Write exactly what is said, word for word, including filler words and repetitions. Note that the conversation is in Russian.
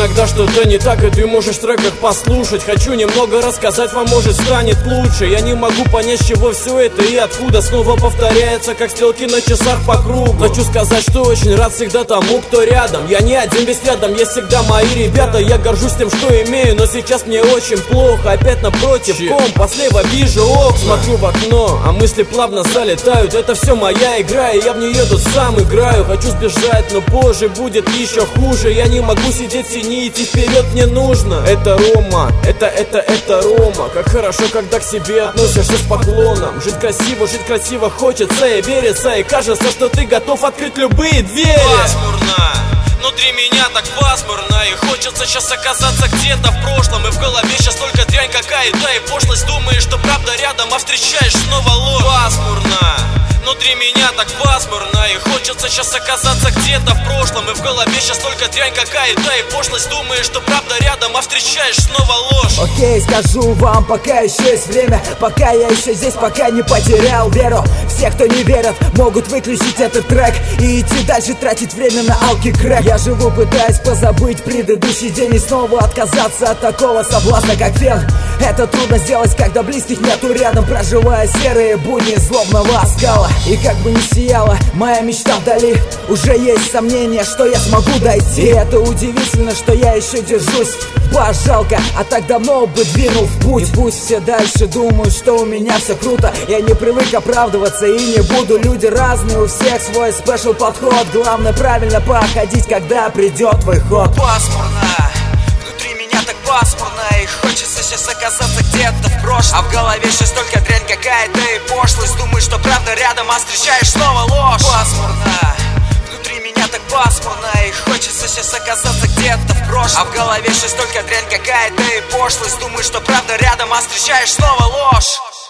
иногда что-то не так, и ты можешь в треках послушать. Хочу немного рассказать вам, может станет лучше. Я не могу понять, с чего все это и откуда снова повторяется, как стрелки на часах по кругу. Хочу сказать, что очень рад всегда тому, кто рядом. Я не один, без рядом есть всегда мои ребята. Я горжусь тем, что имею, но сейчас мне очень плохо. Опять напротив, компас, слева вижу окна. Смотрю в окно, а мысли плавно залетают. Это все моя игра, и я в нее тут сам играю. Хочу сбежать, но позже будет еще хуже. Я не могу сидеть в тени, идти вперед мне нужно. Это Рома, это, это, это Рома. Как хорошо, когда к себе относишься с поклоном. Жить красиво, жить красиво хочется и верится. И кажется, что ты готов открыть любые двери. Пасмурно, внутри меня так пасмурно. И хочется сейчас оказаться где-то в прошлом. И в голове сейчас только дрянь какая-то и пошлость. Думаешь, что правда рядом, а встречаешь снова ложь. Пасмурно, внутри меня так пасмурно. И хочется сейчас оказаться где-то в прошлом. И в голове сейчас только дрянь какая-то и пошлость. Думаешь, что правда рядом, а встречаешь снова ложь. Окей, скажу вам, пока еще есть время, пока я еще здесь, пока не потерял веру. Все, кто не верят, могут выключить этот трек и идти дальше тратить время на алки-крэк. Я живу, пытаясь позабыть предыдущий день и снова отказаться от такого соблазна, как фен. Это трудно сделать, когда близких нету рядом, проживая серые будни злобного оскала. И как бы ни сияла моя мечта вдали, уже есть сомнение, что я смогу дойти. И это удивительно, что я еще держусь. Ба, жалко, а так давно бы двинул в путь. И пусть все дальше думают, что у меня все круто, я не привык оправдываться и не буду. Люди разные, у всех свой спешл подход. Главное правильно походить, когда придет твой ход. Пасмурно, внутри меня так пасмурно. И хочется сейчас оказаться где-то в прошлом. А в голове сейчас только дрянь какая-то и пошлость. Думаешь, что правда рядом, а встречаешь снова ложь. Пасмурно, внутри меня так пасмурно. И хочется сейчас оказаться где-то в прошлом. А в голове сейчас только дрянь какая-то и пошлость. Думаешь, что правда рядом, а встречаешь снова ложь.